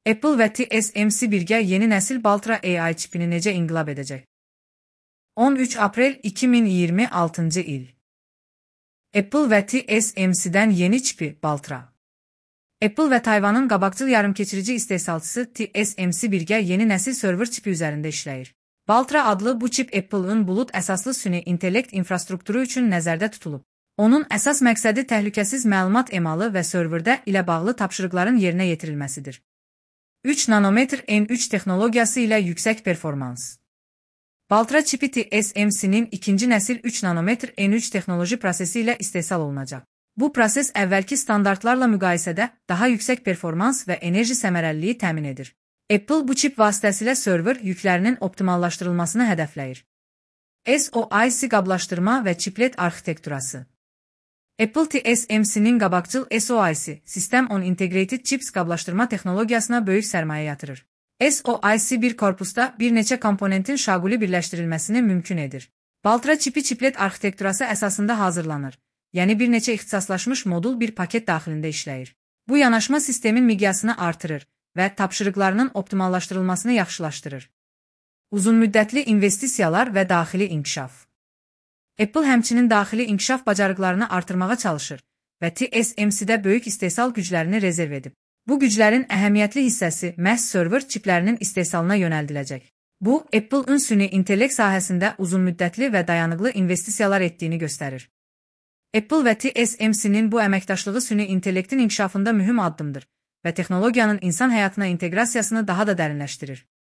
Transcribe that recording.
Apple və TSMC birgə yeni nəsil Baltra AI çipini necə inqilab edəcək? 13 aprel 2026 il. Apple və TSMC-dən yeni çipi Baltra. Apple və Tayvanın qabaqcıl yarımkeçirici istehsalçısı TSMC birgə yeni nəsil server çipi üzərində işləyir. Baltra adlı bu çip Apple'ın bulut əsaslı süni intellekt infrastrukturu üçün nəzərdə tutulub. Onun əsas məqsədi təhlükəsiz məlumat emalı və serverdə ilə bağlı tapşırıqların yerinə yetirilməsidir. 3 nanometr N3 texnologiyası ilə yüksək performans. Baltra çipi TSMC-nin ikinci nəsil 3 nanometr N3 texnoloji prosesi ilə istehsal olunacaq. Bu proses əvvəlki standartlarla müqayisədə daha yüksək performans və enerji səmərəliliyi təmin edir. Apple bu çip vasitəsilə server yüklərinin optimallaşdırılmasını hədəfləyir. SoIC qablaşdırma və çiplet arxitekturası. Apple TSMC-nin qabaqcıl SoIC, System on Integrated Chips qablaşdırma texnologiyasına böyük sərmayə yatırır. SoIC bir korpusda bir neçə komponentin şaquli birləşdirilməsini mümkün edir. Baltra çipi çiplet arxitekturası əsasında hazırlanır, yəni bir neçə ixtisaslaşmış modul bir paket daxilində işləyir. Bu yanaşma sistemin miqyasını artırır və tapşırıqlarının optimallaşdırılmasını yaxşılaşdırır. Uzunmüddətli investisiyalar və daxili inkişaf. Apple həmçinin daxili inkişaf bacarıqlarını artırmağa çalışır və TSMC-də böyük istehsal güclərini rezerv edib. Bu güclərin əhəmiyyətli hissəsi məhz server çiplərinin istehsalına yönəldiləcək. Bu, Apple-ın süni intellekt sahəsində uzunmüddətli və dayanıqlı investisiyalar etdiyini göstərir. Apple və TSMC-nin bu əməkdaşlığı süni intellektin inkişafında mühüm addımdır və texnologiyanın insan həyatına inteqrasiyasını daha da dərinləşdirir.